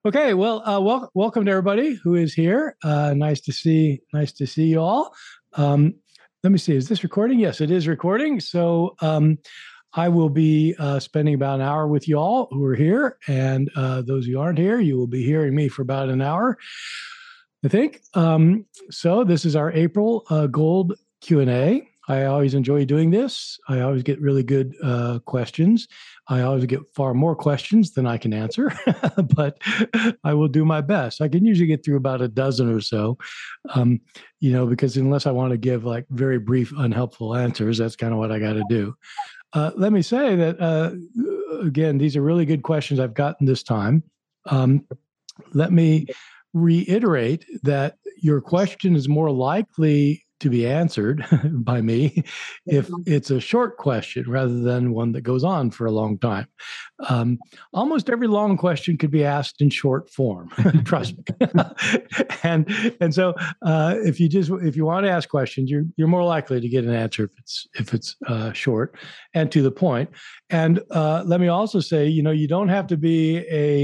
Okay, well, welcome to everybody who is here. Nice to see you all. Um, Let me see, is this recording? Yes, it is recording. I will be spending about an hour with you all who are here, and those who aren't here, you will be hearing me for about an hour, I think. So this is our April Gold Q&A. I always enjoy doing this. I always get really good questions. I always get far more questions than I can answer, but I will do my best. I can usually get through about a dozen or so, um, because unless I want to give like very brief, unhelpful answers, that's kind of what I got to do. Let me say that, again, these are really good questions I've gotten this time. Let me reiterate that your question is more likely to be answered by me if it's a short question rather than one that goes on for a long time. Um, Almost every long question could be asked in short form. Trust me. and and so if you want to ask questions, you're more likely to get an answer if it's short and to the point. And let me also say, you don't have to be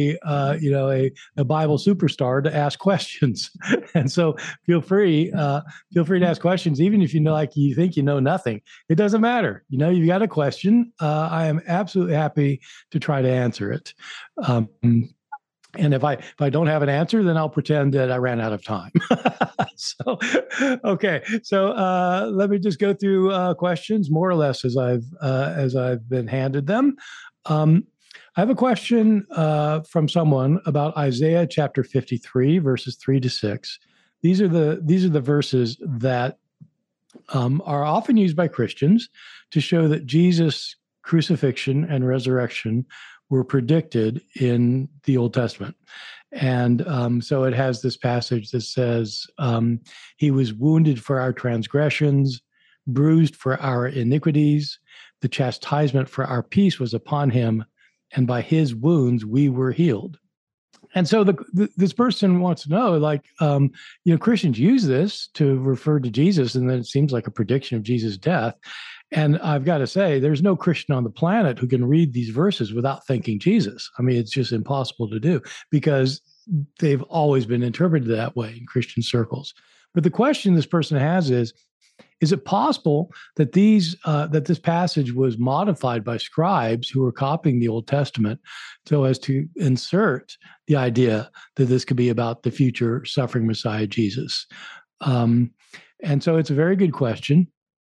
a Bible superstar to ask questions. And so feel free to ask questions, even if you think you know nothing. It doesn't matter. You've got a question. I am absolutely happy to try to answer it. And if I don't have an answer, then I'll pretend that I ran out of time. So, okay. So let me just go through questions more or less as I've been handed them. I have a question from someone about Isaiah chapter 53, verses 3-6. These are the verses that are often used by Christians to show that Jesus' crucifixion and resurrection were predicted in the Old Testament. And so it has this passage that says, he was wounded for our transgressions, bruised for our iniquities. The chastisement for our peace was upon him, and by his wounds we were healed. And so this person wants to know, Christians use this to refer to Jesus, and then it seems like a prediction of Jesus' death. And I've got to say, there's no Christian on the planet who can read these verses without thinking Jesus. I mean, it's just impossible to do because they've always been interpreted that way in Christian circles. But the question this person has is it possible that this passage was modified by scribes who were copying the Old Testament so as to insert the idea that this could be about the future suffering Messiah Jesus? And so it's a very good question.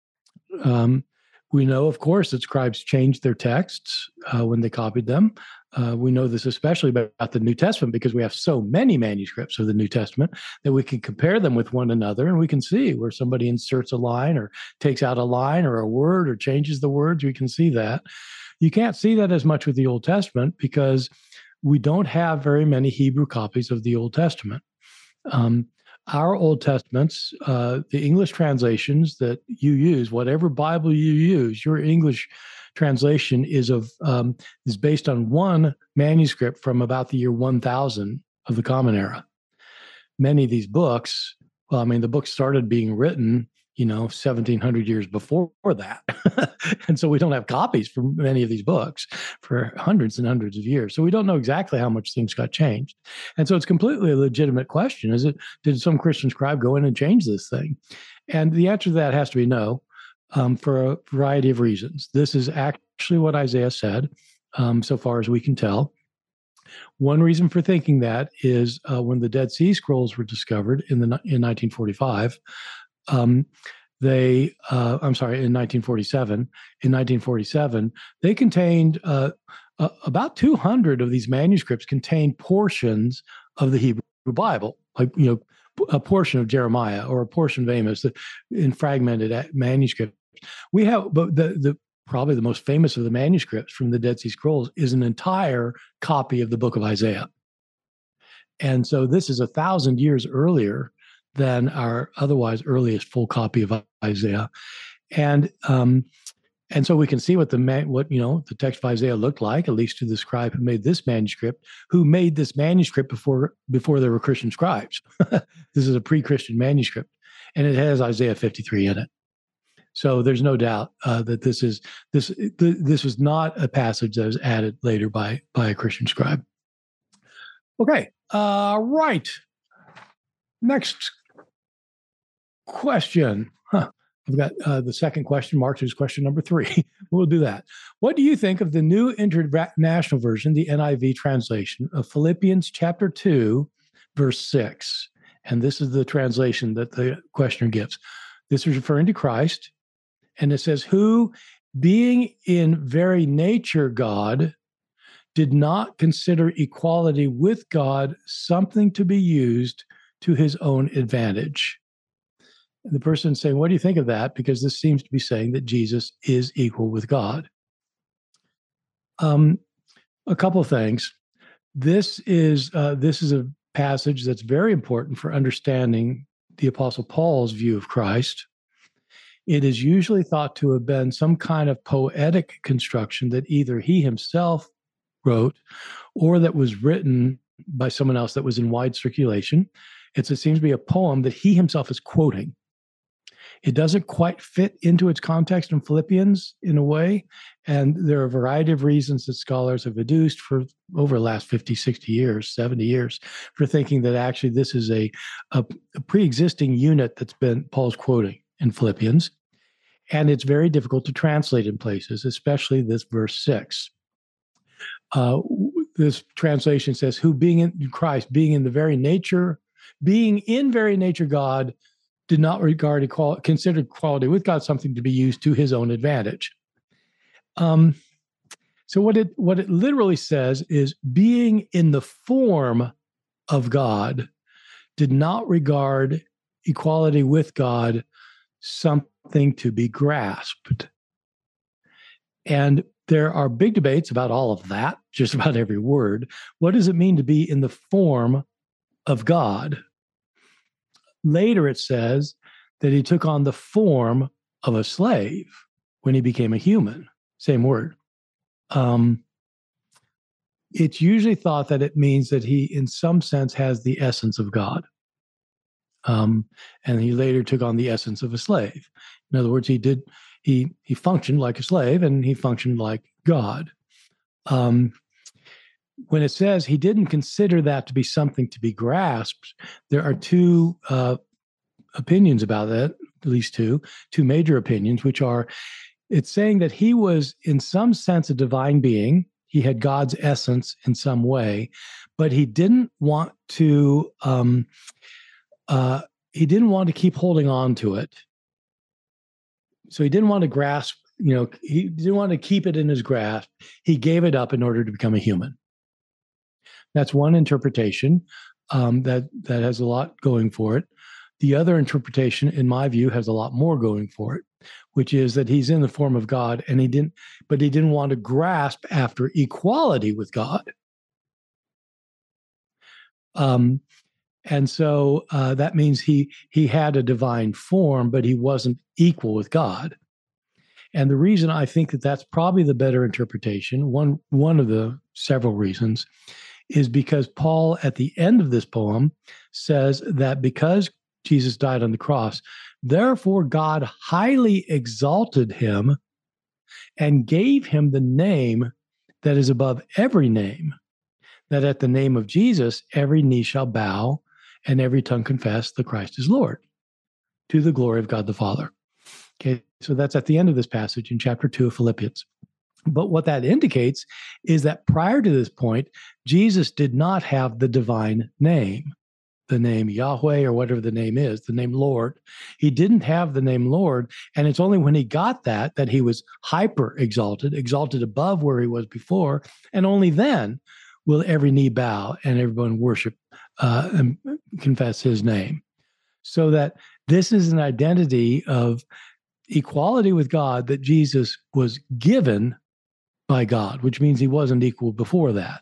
We know, of course, that scribes changed their texts when they copied them. We know this especially about the New Testament because we have so many manuscripts of the New Testament that we can compare them with one another, and we can see where somebody inserts a line or takes out a line or a word or changes the words. We can see that. You can't see that as much with the Old Testament because we don't have very many Hebrew copies of the Old Testament. Our Old Testaments, the English translations that you use, whatever Bible you use, your English translation is based on one manuscript from about the year 1000 of the Common Era. Many of these books, the books started being written 1700 years before that. And so we don't have copies for many of these books for hundreds and hundreds of years. So we don't know exactly how much things got changed. And so it's completely a legitimate question. Did some Christian scribe go in and change this thing? And the answer to that has to be no, for a variety of reasons. This is actually what Isaiah said, so far as we can tell. One reason for thinking that is when the Dead Sea Scrolls were discovered in 1945, in 1947. In 1947, they contained about 200 of these manuscripts contained portions of the Hebrew Bible, a portion of Jeremiah or a portion of Amos in fragmented manuscripts. We have, but the probably the most famous of the manuscripts from the Dead Sea Scrolls is an entire copy of the book of Isaiah. And so this is 1,000 years earlier than our otherwise earliest full copy of Isaiah. And so we can see what the text of Isaiah looked like, at least to the scribe who made this manuscript before there were Christian scribes. This is a pre-Christian manuscript, and it has Isaiah 53 in it. So there's no doubt that this was not a passage that was added later by a Christian scribe. Okay. Right. Next question. I've got the second question marked as question number 3. We'll do that. What do you think of the New International Version, the NIV translation of Philippians chapter 2, verse 6? And this is the translation that the questioner gives. This is referring to Christ. And it says, who, being in very nature God, did not consider equality with God something to be used to his own advantage. And the person saying, what do you think of that? Because this seems to be saying that Jesus is equal with God. A couple of things. This is a passage that's very important for understanding the Apostle Paul's view of Christ. It is usually thought to have been some kind of poetic construction that either he himself wrote or that was written by someone else that was in wide circulation. It seems to be a poem that he himself is quoting. It doesn't quite fit into its context in Philippians in a way. And there are a variety of reasons that scholars have adduced for over the last 50, 60 years, 70 years, for thinking that actually this is a pre-existing unit that's been Paul's quoting in Philippians. And it's very difficult to translate in places, especially this verse 6. This translation says, who being in Christ, being in very nature God, did not consider equality with God something to be used to his own advantage. So what it literally says is, being in the form of God, did not regard equality with God something to be grasped. And there are big debates about all of that, just about every word. What does it mean to be in the form of God? Later, it says that he took on the form of a slave when he became a human. Same word. It's usually thought that it means that he, in some sense, has the essence of God. And he later took on the essence of a slave. In other words, he functioned like a slave and he functioned like God. When it says he didn't consider that to be something to be grasped, there are two opinions about that, at least two major opinions, which are, it's saying that he was in some sense a divine being. He had God's essence in some way, but he didn't want to keep holding on to it. So he didn't want to grasp, he didn't want to keep it in his grasp. He gave it up in order to become a human. That's one interpretation that has a lot going for it. The other interpretation, in my view, has a lot more going for it, which is that he's in the form of God and he didn't want to grasp after equality with God. And so that means he had a divine form, but he wasn't equal with God. And the reason I think that that's probably the better interpretation, one of the several reasons, is because Paul, at the end of this poem, says that because Jesus died on the cross, therefore God highly exalted him and gave him the name that is above every name, that at the name of Jesus, every knee shall bow and every tongue confess that Christ is Lord, to the glory of God the Father. Okay, so that's at the end of this passage in chapter 2 of Philippians. But what that indicates is that prior to this point, Jesus did not have the divine name, the name Yahweh or whatever the name is, the name Lord. He didn't have the name Lord. And it's only when he got that he was hyper exalted above where he was before. And only then will every knee bow and everyone worship and confess his name. So that this is an identity of equality with God that Jesus was given by God, which means he wasn't equal before that.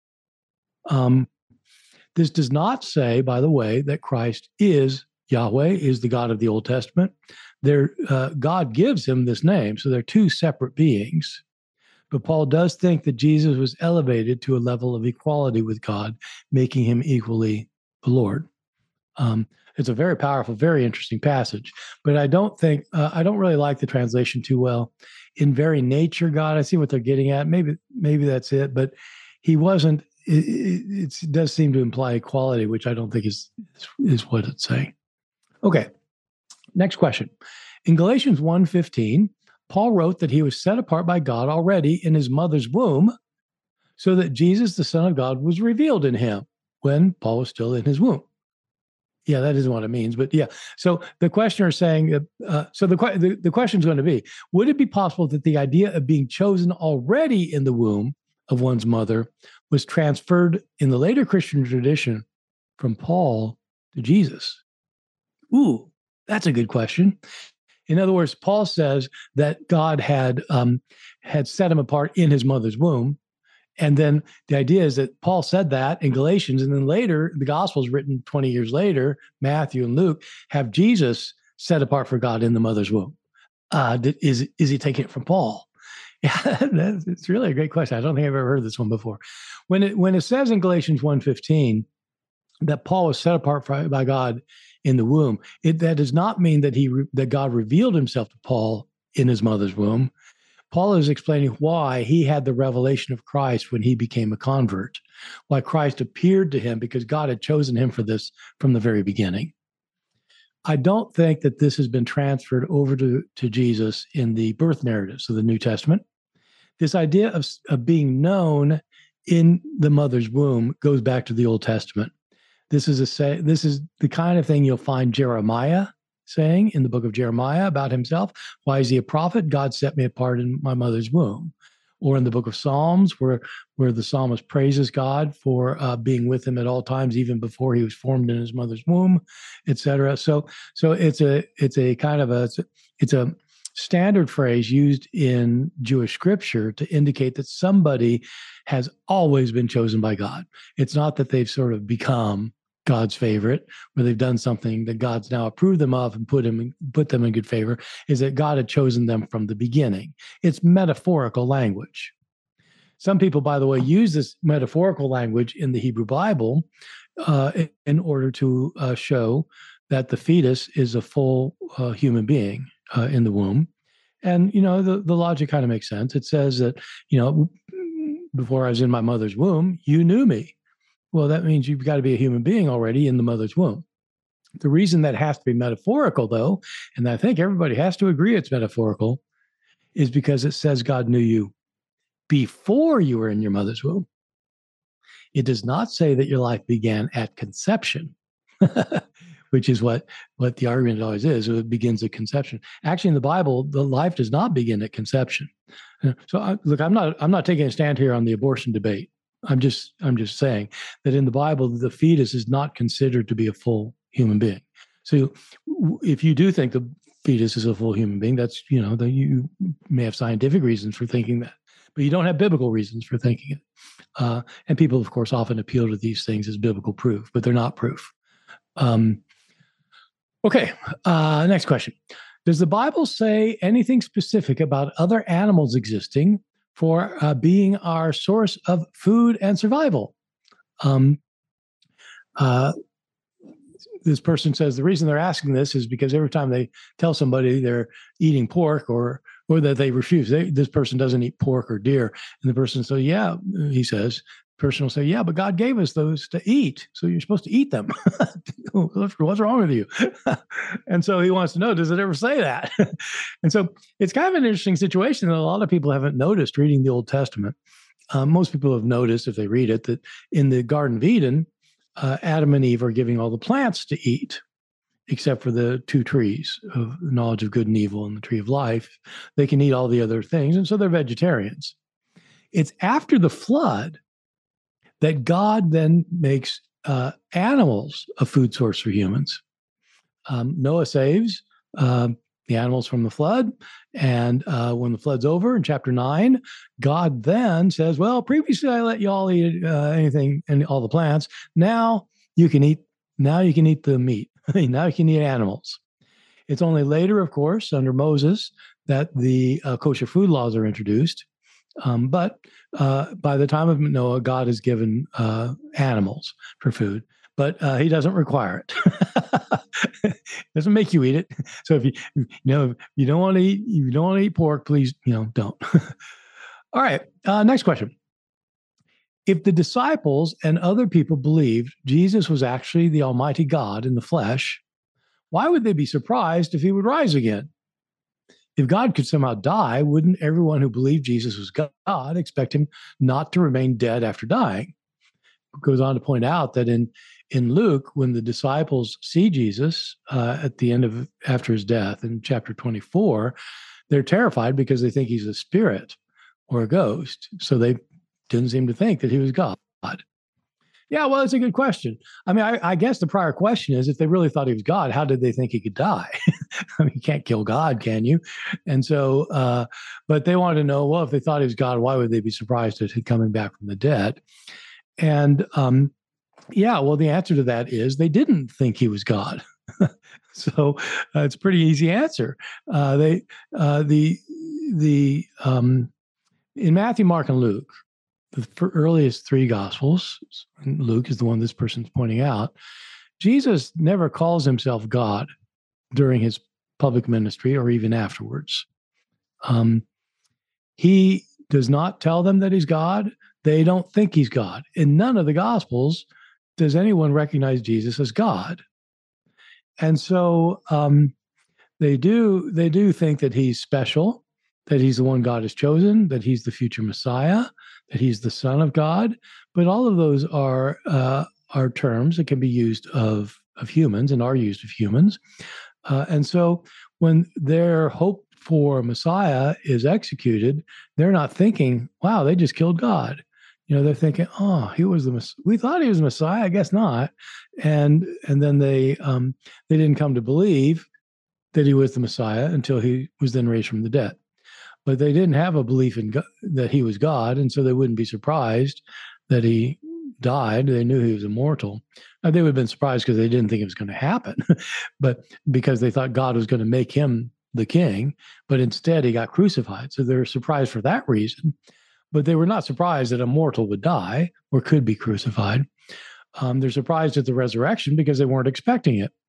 This does not say, by the way, that Christ is Yahweh, is the God of the Old Testament. God gives him this name, so they're two separate beings. But Paul does think that Jesus was elevated to a level of equality with God, making him equally the Lord. It's a very powerful, very interesting passage. But I don't really like the translation too well. In very nature, God, I see what they're getting at. Maybe that's it. But he wasn't it does seem to imply equality, which I don't think is what it's saying. Okay, next question. In Galatians 1:15, Paul wrote that he was set apart by God already in his mother's womb, so that Jesus, the Son of God, was revealed in him when Paul was still in his womb. Yeah, that isn't what it means, but yeah. So the questioner is saying, the question is going to be, would it be possible that the idea of being chosen already in the womb of one's mother was transferred in the later Christian tradition from Paul to Jesus? Ooh, that's a good question. In other words, Paul says that God had set him apart in his mother's womb. And then the idea is that Paul said that in Galatians, and then later, the Gospels written 20 years later, Matthew and Luke, have Jesus set apart for God in the mother's womb. Is he taking it from Paul? Yeah, it's really a great question. I don't think I've ever heard this one before. When it says in Galatians 1:15 that Paul was set apart by God in the womb, that does not mean that God revealed himself to Paul in his mother's womb. Paul is explaining why he had the revelation of Christ when he became a convert, why Christ appeared to him because God had chosen him for this from the very beginning. I don't think that this has been transferred over to Jesus in the birth narratives of the New Testament. This idea of being known in the mother's womb goes back to the Old Testament. This is the kind of thing you'll find Jeremiah saying in the book of Jeremiah about himself. Why is he a prophet? God set me apart in my mother's womb. Or in the book of Psalms, where the psalmist praises God for being with him at all times, even before he was formed in his mother's womb, etc. So it's a kind of a standard phrase used in Jewish scripture to indicate that somebody has always been chosen by God. It's not that they've sort of become God's favorite, where they've done something that God's now approved them of and put them in good favor, is that God had chosen them from the beginning. It's metaphorical language. Some people, by the way, use this metaphorical language in the Hebrew Bible in order to show that the fetus is a full human being in the womb. And, the logic kind of makes sense. It says that, before I was in my mother's womb, you knew me. Well, that means you've got to be a human being already in the mother's womb. The reason that has to be metaphorical, though, and I think everybody has to agree it's metaphorical, is because it says God knew you before you were in your mother's womb. It does not say that your life began at conception, which is what the argument always is. It begins at conception. Actually, in the Bible, the life does not begin at conception. So, look, I'm not taking a stand here on the abortion debate. I'm just saying that in the Bible, the fetus is not considered to be a full human being. So if you do think the fetus is a full human being, that's, that you may have scientific reasons for thinking that, but you don't have biblical reasons for thinking it. And people, of course, often appeal to these things as biblical proof, but they're not proof. Okay, next question. Does the Bible say anything specific about other animals existing for being our source of food and survival? This person says the reason they're asking this is because every time they tell somebody they're eating pork or that they refuse, this person doesn't eat pork or deer, and the person says, yeah, he says, the person will say, yeah, but God gave us those to eat, so you're supposed to eat them. What's wrong with you? And so he wants to know, does it ever say that? And so it's kind of an interesting situation that a lot of people haven't noticed reading the Old Testament. Most people have noticed, if they read it, that in the Garden of Eden, Adam and Eve are giving all the plants to eat, except for the two trees of knowledge of good and evil and the tree of life. They can eat all the other things, and so they're vegetarians. It's after the flood that God then makes animals a food source for humans. Noah saves the animals from the flood. And when the flood's over in chapter 9, God then says, well, previously I let you all eat anything and all the plants. Now you can eat the meat. Now you can eat animals. It's only later, of course, under Moses, that the kosher food laws are introduced. But by the time of Noah, God has given animals for food, but he doesn't require it. Doesn't make you eat it. So if you don't want to eat pork, please don't. All right. Next question. if the disciples and other people believed Jesus was actually the Almighty God in the flesh, why would they be surprised if he would rise again? If God could somehow die, wouldn't everyone who believed Jesus was God expect him not to remain dead after dying? It goes on to point out that in Luke, when the disciples see Jesus at the end of after his death in chapter 24, they're terrified because they think he's a spirit or a ghost. So they didn't seem to think that he was God. Yeah, well, it's a good question. I mean, I guess the prior question is, if they really thought he was God, how did they think he could die? I mean, you can't kill God, can you? And so, but they wanted to know, well, if they thought he was God, why would they be surprised at him coming back from the dead? And yeah, well, the answer to that is they didn't think he was God. So it's a pretty easy answer. In Matthew, Mark, and Luke, the earliest three Gospels, and Luke is the one this person's pointing out, Jesus never calls himself God during his public ministry or even afterwards. He does not tell them that he's God. They don't think he's God. In none of the Gospels does anyone recognize Jesus as God. And so they do think that he's special, that he's the one God has chosen, that he's the future Messiah, that he's the Son of God. But all of those are terms that can be used of humans and are used of humans. And so when their hope for Messiah is executed, they're not thinking, wow, they just killed God. They're thinking, oh, we thought he was Messiah, I guess not. And then they didn't come to believe that he was the Messiah until he was then raised from the dead. But they didn't have a belief in God, that he was God, and so they wouldn't be surprised that he died. They knew he was immortal. They would have been surprised because they didn't think it was going to happen, but because they thought God was going to make him the king, but instead he got crucified. So they're surprised for that reason. But they were not surprised that a mortal would die or could be crucified. They're surprised at the resurrection because they weren't expecting it.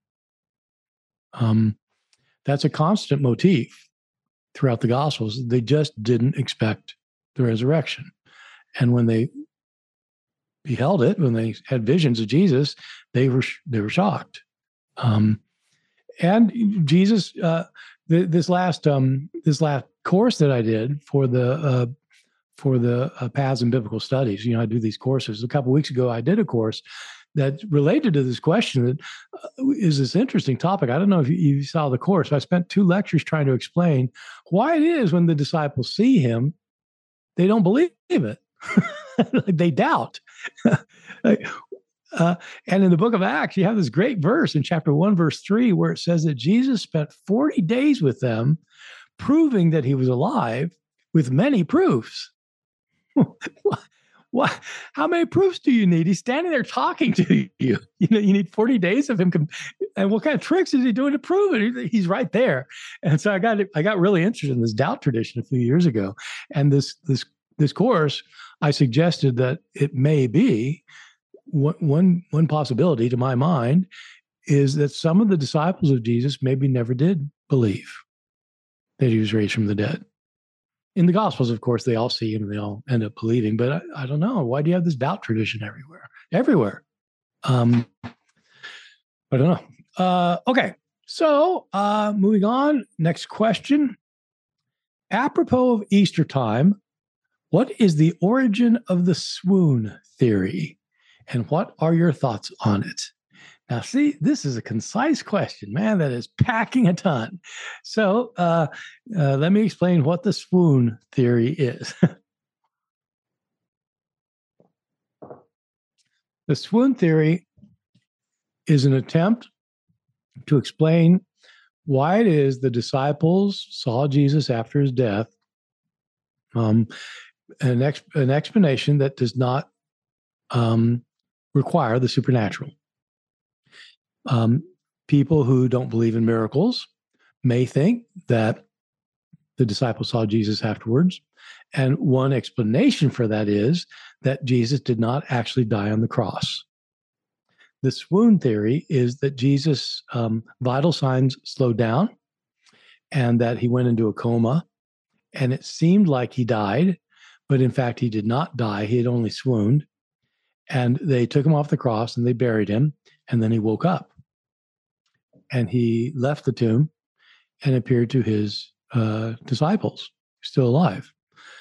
That's a constant motif throughout the Gospels. They just didn't expect the resurrection. And when they beheld it, when they had visions of Jesus, they were shocked. And Jesus, this last course that I did for the Paths in Biblical Studies, I do these courses. A couple of weeks ago, I did a course that related to this question that is this interesting topic. I don't know if you saw the course. I spent 2 lectures trying to explain why it is when the disciples see him, they don't believe it. They doubt. And in the book of Acts, you have this great verse in chapter 1, verse 3, where it says that Jesus spent 40 days with them, proving that he was alive with many proofs. What? How many proofs do you need? He's standing there talking to you. You need 40 days of him. And what kind of tricks is he doing to prove it? He's right there. And so I got really interested in this doubt tradition a few years ago. And this course, I suggested that it may be one possibility to my mind is that some of the disciples of Jesus maybe never did believe that he was raised from the dead. In the Gospels, of course, they all see him and they all end up believing. But I don't know. Why do you have this doubt tradition everywhere? Everywhere. I don't know. Okay. So moving on. Next question. Apropos of Easter time, what is the origin of the swoon theory? And what are your thoughts on it? Now, see, this is a concise question, man, that is packing a ton. So let me explain what the swoon theory is. The swoon theory is an attempt to explain why it is the disciples saw Jesus after his death, an explanation that does not require the supernatural. People who don't believe in miracles may think that the disciples saw Jesus afterwards. And one explanation for that is that Jesus did not actually die on the cross. The swoon theory is that Jesus' vital signs slowed down and that he went into a coma, and it seemed like he died, but in fact, he did not die. He had only swooned. And they took him off the cross and they buried him. And then he woke up and he left the tomb and appeared to his disciples, still alive.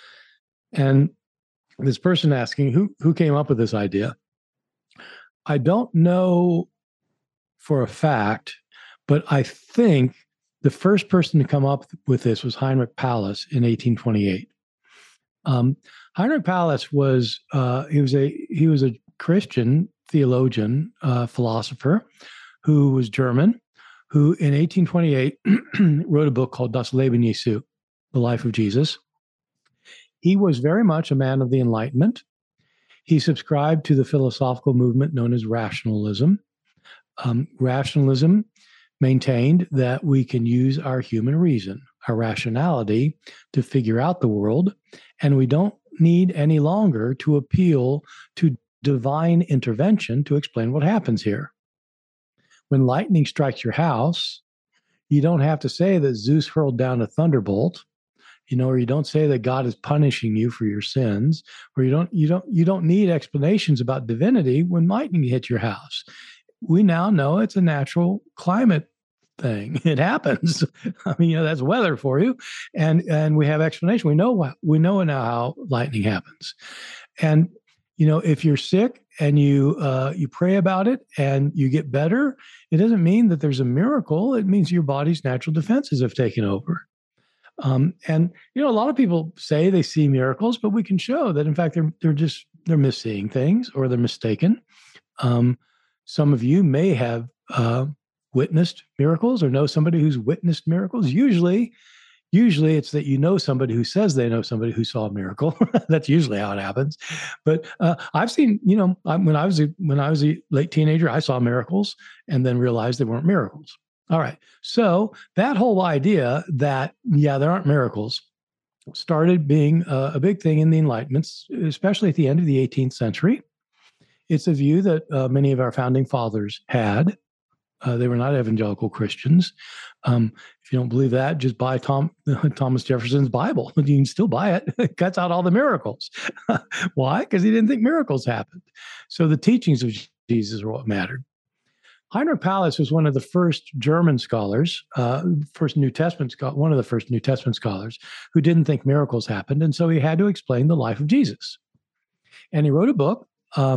And this person asking, who came up with this idea? I don't know for a fact, but I think the first person to come up with this was Heinrich Pallas in 1828. Heinrich Pallas was he was a Christian theologian, philosopher, who was German, who in 1828 wrote a book called Das Leben Jesu, The Life of Jesus. He was very much a man of the Enlightenment. He subscribed to the philosophical movement known as rationalism. Rationalism maintained that we can use our human reason, our rationality, to figure out the world, and we don't need any longer to appeal to divine intervention to explain what happens here. When lightning strikes your house, you don't have to say that Zeus hurled down a thunderbolt, or you don't say that God is punishing you for your sins, or you don't need explanations about divinity when lightning hits your house. We now know it's a natural climate thing. It happens. I mean, that's weather for you, and we have explanation. We know now how lightning happens, and if you're sick and you pray about it and you get better, it doesn't mean that there's a miracle. It means your body's natural defenses have taken over. And a lot of people say they see miracles, but we can show that in fact they're misseeing things or they're mistaken. Some of you may have witnessed miracles or know somebody who's witnessed miracles. Usually it's that somebody who says they know somebody who saw a miracle. That's usually how it happens. But I've seen, when I was a late teenager, I saw miracles and then realized they weren't miracles. All right. So that whole idea that, there aren't miracles started being a big thing in the Enlightenments, especially at the end of the 18th century. It's a view that many of our founding fathers had. They were not evangelical Christians. If you don't believe that, just buy Thomas Jefferson's Bible. You can still buy it. It cuts out all the miracles. Why? Because he didn't think miracles happened. So the teachings of Jesus are what mattered. Heinrich Pallas was one of the first German scholars, one of the first New Testament scholars who didn't think miracles happened. And so he had to explain the life of Jesus. And he wrote a book.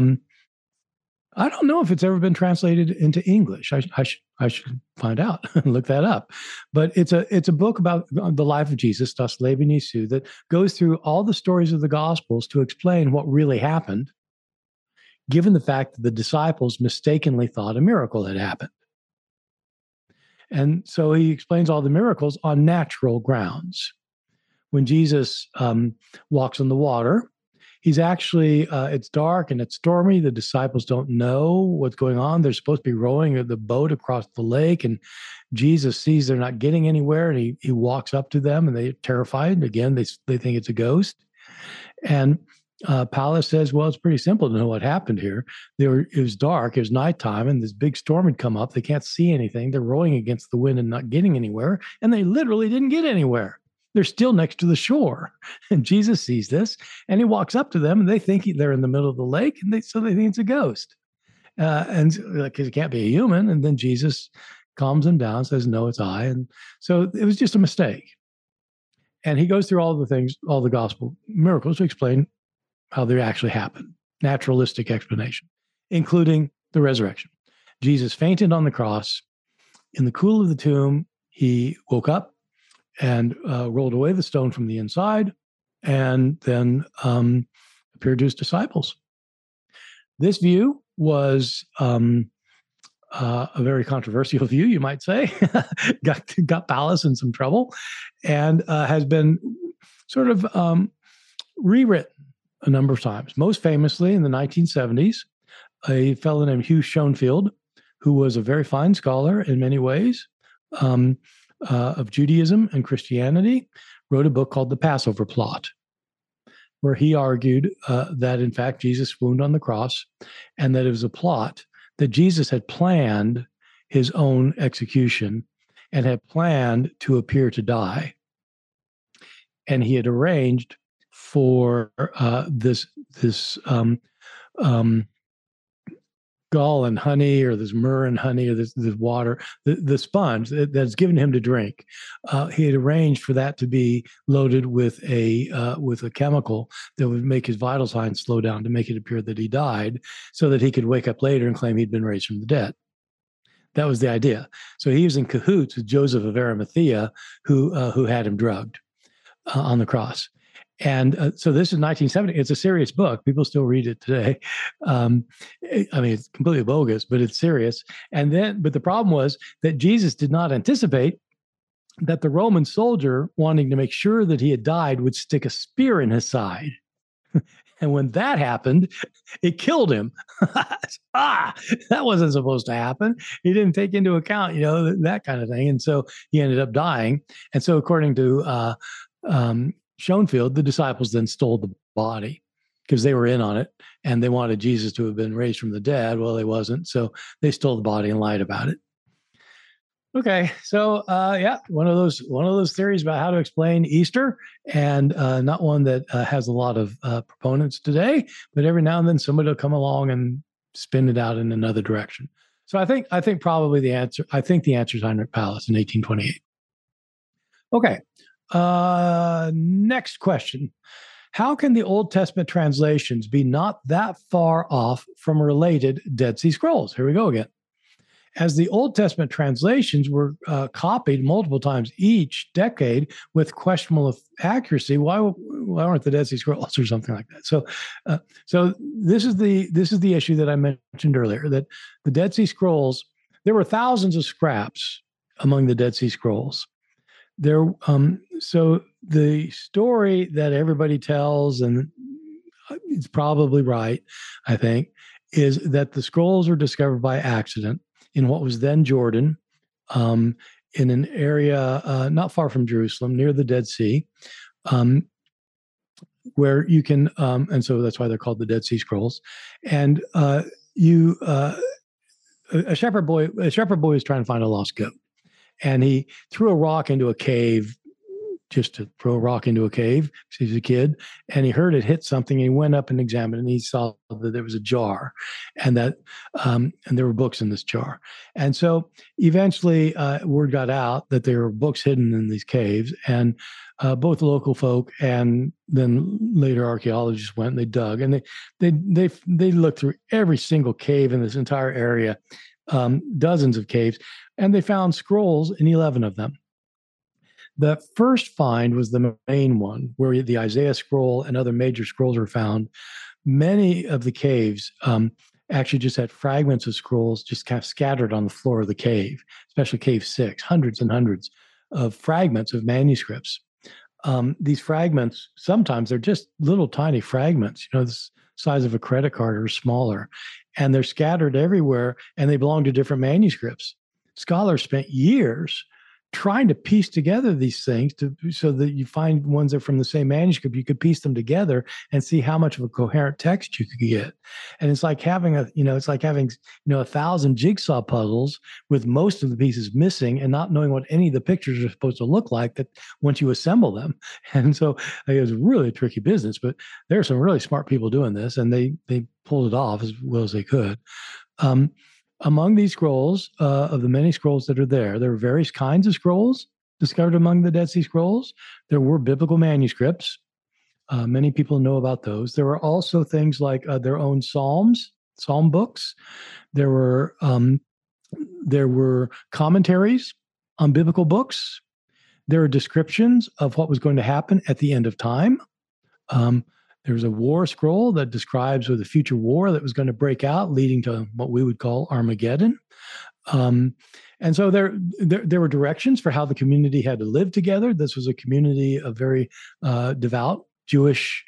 I don't know if it's ever been translated into English. I should find out and look that up. But it's a book about the life of Jesus, Das Leben Jesu, that goes through all the stories of the Gospels to explain what really happened, given the fact that the disciples mistakenly thought a miracle had happened. And so he explains all the miracles on natural grounds. When Jesus walks on the water, he's actually, it's dark and it's stormy. The disciples don't know what's going on. They're supposed to be rowing the boat across the lake, and Jesus sees they're not getting anywhere, and he walks up to them, and they're terrified. Again, they think it's a ghost. And Pallas says, well, it's pretty simple to know what happened here. It was dark, it was nighttime, and this big storm had come up. They can't see anything. They're rowing against the wind and not getting anywhere, and they literally didn't get anywhere. They're still next to the shore. And Jesus sees this, and he walks up to them, and they think they're in the middle of the lake, and so they think it's a ghost. And because it can't be a human. And then Jesus calms them down, says, no, it's I. And so it was just a mistake. And he goes through all the things, all the gospel miracles to explain how they actually happened. Naturalistic explanation, including the resurrection. Jesus fainted on the cross. In the cool of the tomb, he woke up and rolled away the stone from the inside, and then appeared to his disciples. This view was a very controversial view, you might say. got Pallas in some trouble, and has been sort of rewritten a number of times. Most famously, in the 1970s, a fellow named Hugh Schonfield, who was a very fine scholar in many ways, of Judaism and Christianity, wrote a book called The Passover Plot, where he argued that, in fact, Jesus swooned on the cross, and that it was a plot that Jesus had planned his own execution and had planned to appear to die. And he had arranged for this um, gall and honey, or this myrrh and honey, or this water, the sponge that's given him to drink. He had arranged for that to be loaded with a chemical that would make his vital signs slow down to make it appear that he died, so that he could wake up later and claim he'd been raised from the dead. That was the idea. So he was in cahoots with Joseph of Arimathea, who had him drugged on the cross. And so this is 1970. It's a serious book. People still read it today. I mean, it's completely bogus, but it's serious. But the problem was that Jesus did not anticipate that the Roman soldier, wanting to make sure that he had died, would stick a spear in his side. And when that happened, it killed him. That wasn't supposed to happen. He didn't take into account, that kind of thing. And so he ended up dying. And so according to Schoenfield, the disciples then stole the body because they were in on it and they wanted Jesus to have been raised from the dead. Well, he wasn't. So they stole the body and lied about it. Okay, so one of those theories about how to explain Easter, and not one that has a lot of proponents today, but every now and then somebody will come along and spin it out in another direction. So I think probably the answer. I think the answer is Heinrich Pallas in 1828. Okay, next question. How can the Old Testament translations be not that far off from related Dead Sea Scrolls? Here we go again. As the Old Testament translations were copied multiple times each decade with questionable accuracy, why aren't the Dead Sea Scrolls or something like that? So this is the issue that I mentioned earlier, that the Dead Sea Scrolls, there were thousands of scraps among the Dead Sea Scrolls. So the story that everybody tells, and it's probably right, I think, is that the scrolls were discovered by accident in what was then Jordan, in an area not far from Jerusalem, near the Dead Sea, where you can, and so that's why they're called the Dead Sea Scrolls. And a shepherd boy was trying to find a lost goat, and he threw a rock into a cave. Just to throw a rock into a cave, because he's a kid, and he heard it hit something, and he went up and examined it, and he saw that there was a jar, and that and there were books in this jar. And so eventually word got out that there were books hidden in these caves, and both local folk and then later archaeologists went and they dug, and they looked through every single cave in this entire area, dozens of caves, and they found scrolls in 11 of them. The first find was the main one, where the Isaiah scroll and other major scrolls were found. Many of the caves actually just had fragments of scrolls just kind of scattered on the floor of the cave, especially Cave 6, hundreds and hundreds of fragments of manuscripts. These fragments, sometimes they're just little tiny fragments, the size of a credit card or smaller, and they're scattered everywhere, and they belong to different manuscripts. Scholars spent years trying to piece together these things so that you find ones that are from the same manuscript. You could piece them together and see how much of a coherent text you could get. And it's like having 1,000 jigsaw puzzles with most of the pieces missing and not knowing what any of the pictures are supposed to look like that once you assemble them. And so it was really a tricky business, but there are some really smart people doing this, and they pulled it off as well as they could. Among these scrolls, of the many scrolls that are there are various kinds of scrolls discovered among the Dead Sea Scrolls. There were biblical manuscripts. Many people know about those. There were also things like their own psalm books. There were commentaries on biblical books. There are descriptions of what was going to happen at the end of time. There's a war scroll that describes the future war that was going to break out, leading to what we would call Armageddon. And so there were directions for how the community had to live together. This was a community of very devout Jewish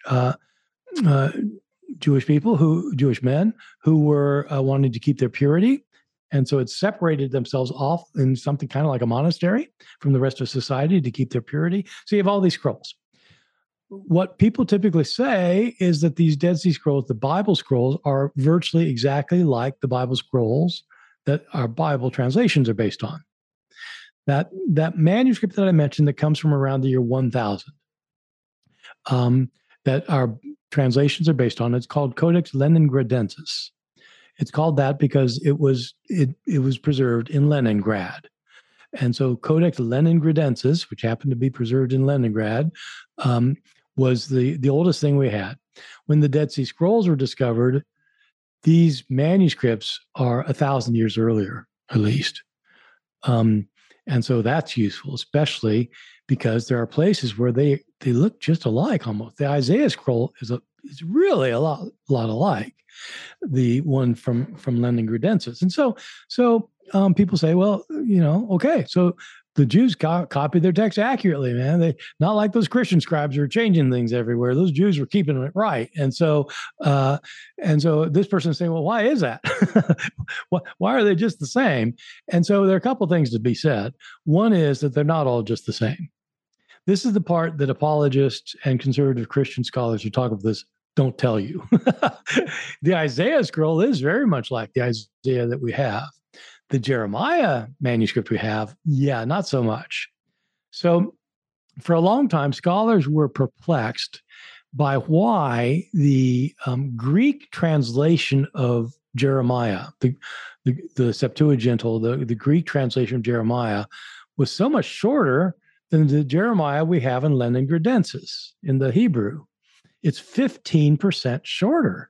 Jewish men who were wanting to keep their purity. And so it separated themselves off in something kind of like a monastery from the rest of society to keep their purity. So you have all these scrolls. What people typically say is that these Dead Sea Scrolls, the Bible scrolls, are virtually exactly like the Bible scrolls that our Bible translations are based on. That manuscript that I mentioned that comes from around the year 1000, that our translations are based on. It's called Codex Leningradensis. It's called that because it was preserved in Leningrad. And so Codex Leningradensis, which happened to be preserved in Leningrad, was the oldest thing we had. When the Dead Sea Scrolls were discovered, these manuscripts are 1,000 years earlier, at least. And so that's useful, especially because there are places where they look just alike almost. The Isaiah scroll is really a lot alike the one from Leningradensis. And so people say, well, okay, so the Jews copied their text accurately, man. They not like those Christian scribes who are changing things everywhere. Those Jews were keeping it right. And so this person is saying, well, why is that? Why are they just the same? And so there are a couple of things to be said. One is that they're not all just the same. This is the part that apologists and conservative Christian scholars who talk about this don't tell you. The Isaiah scroll is very much like the Isaiah that we have. The Jeremiah manuscript we have, not so much. So for a long time, scholars were perplexed by why the Greek translation of Jeremiah, the Septuagint, the Greek translation of Jeremiah, was so much shorter than the Jeremiah we have in Leningradensis in the Hebrew. It's 15% shorter.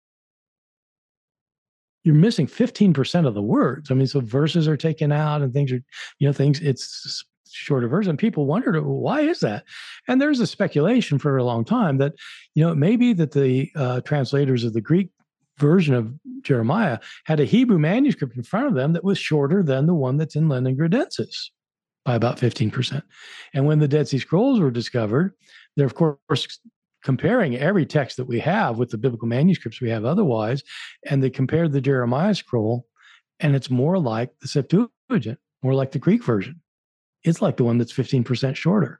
You're missing 15% of the words. I mean, so verses are taken out and things are, it's shorter version. And people wondered, why is that? And there's a speculation for a long time that, it may be that the translators of the Greek version of Jeremiah had a Hebrew manuscript in front of them that was shorter than the one that's in Leningradensis by about 15%. And when the Dead Sea Scrolls were discovered, they're, of course, comparing every text that we have with the biblical manuscripts we have otherwise, and they compared the Jeremiah scroll, and it's more like the Septuagint, more like the Greek version. It's like the one that's 15% shorter.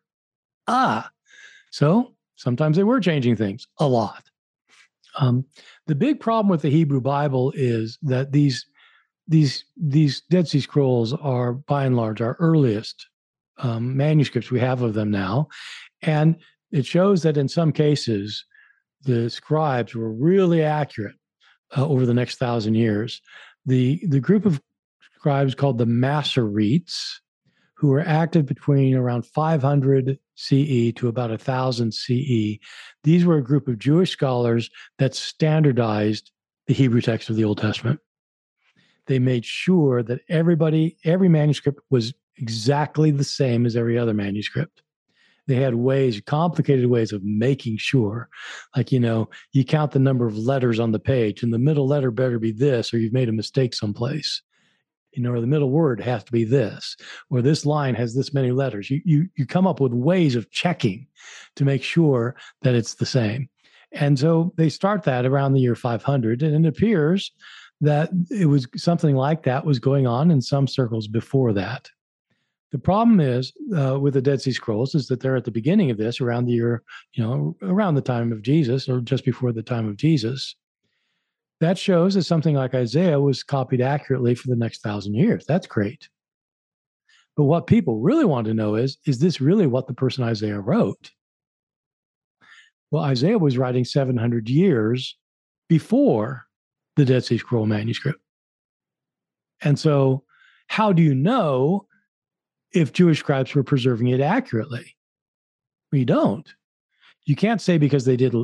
So sometimes they were changing things a lot. The big problem with the Hebrew Bible is that these Dead Sea Scrolls are, by and large, our earliest manuscripts we have of them now, and it shows that in some cases, the scribes were really accurate over the next 1,000 years. The group of scribes called the Masoretes, who were active between around 500 CE to about 1,000 CE, these were a group of Jewish scholars that standardized the Hebrew text of the Old Testament. They made sure that every manuscript was exactly the same as every other manuscript. They had complicated ways of making sure, like, you count the number of letters on the page, and the middle letter better be this, or you've made a mistake someplace, or the middle word has to be this, or this line has this many letters. You come up with ways of checking to make sure that it's the same. And so they start that around the year 500, and it appears that it was something like that was going on in some circles before that. The problem is with the Dead Sea Scrolls is that they're at the beginning of this around the year, around the time of Jesus or just before the time of Jesus. That shows that something like Isaiah was copied accurately for the next 1,000 years. That's great. But what people really want to know is this really what the person Isaiah wrote? Well, Isaiah was writing 700 years before the Dead Sea Scroll manuscript. And so how do you know if Jewish scribes were preserving it accurately? We don't. You can't say because they did,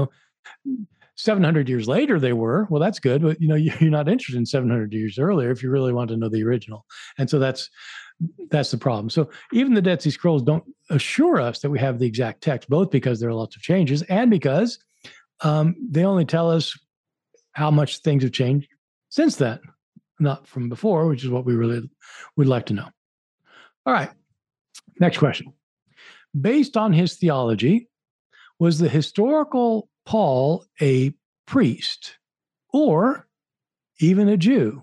700 years later they were. Well, that's good, but you're not interested in 700 years earlier if you really want to know the original. And so that's the problem. So even the Dead Sea Scrolls don't assure us that we have the exact text, both because there are lots of changes and because they only tell us how much things have changed since then, not from before, which is what we really would like to know. All right, next question. Based on his theology, was the historical Paul a priest or even a Jew?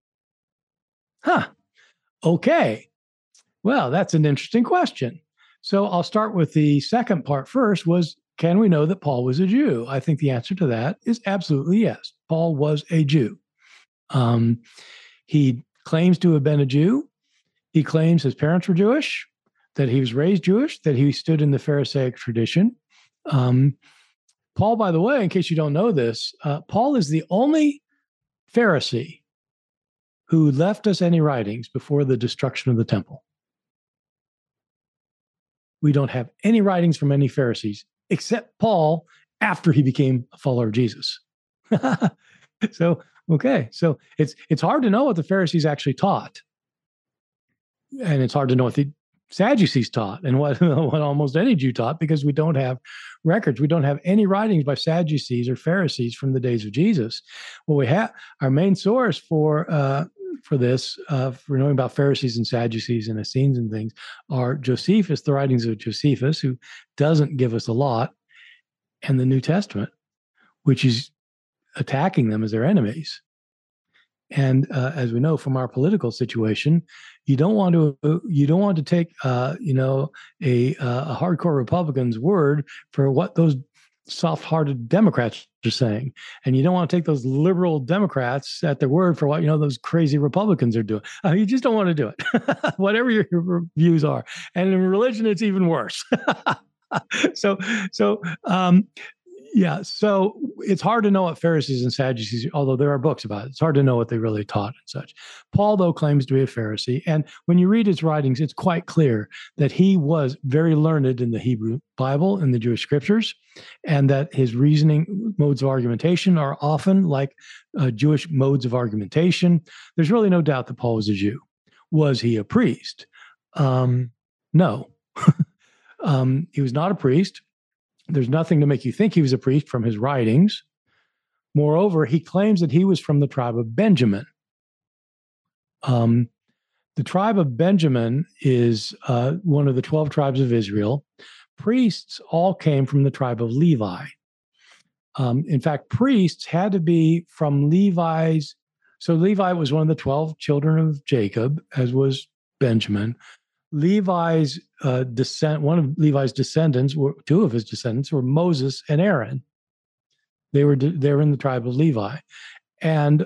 Okay. Well, that's an interesting question. So I'll start with the second part first can we know that Paul was a Jew? I think the answer to that is absolutely yes. Paul was a Jew. He claims to have been a Jew. He claims his parents were Jewish, that he was raised Jewish, that he stood in the Pharisaic tradition. Paul, by the way, in case you don't know this, Paul is the only Pharisee who left us any writings before the destruction of the temple. We don't have any writings from any Pharisees except Paul after he became a follower of Jesus. So it's hard to know what the Pharisees actually taught, and it's hard to know what the Sadducees taught and what almost any Jew taught, because we don't have records. We don't have any writings by Sadducees or Pharisees from the days of Jesus. Well, we have our main source for this, for knowing about Pharisees and Sadducees and Essenes and things, are Josephus, the writings of Josephus, who doesn't give us a lot, and the New Testament, which is attacking them as their enemies. And as we know from our political situation, you don't want to take a hardcore Republican's word for what those soft-hearted Democrats are saying, and you don't want to take those liberal Democrats at their word for what those crazy Republicans are doing. You just don't want to do it, whatever your views are. And in religion, it's even worse. So it's hard to know what Pharisees and Sadducees, although there are books about it, it's hard to know what they really taught and such. Paul, though, claims to be a Pharisee. And when you read his writings, it's quite clear that he was very learned in the Hebrew Bible and the Jewish scriptures, and that his reasoning modes of argumentation are often like Jewish modes of argumentation. There's really no doubt that Paul was a Jew. Was he a priest? No. He was not a priest. There's nothing to make you think he was a priest from his writings. Moreover, he claims that he was from the tribe of Benjamin. The tribe of Benjamin is one of the 12 tribes of Israel. Priests all came from the tribe of Levi. In fact, priests had to be from Levi's. So Levi was one of the 12 children of Jacob, as was Benjamin. Levi's one of Levi's descendants, two of his descendants, were Moses and Aaron. They were in the tribe of Levi, and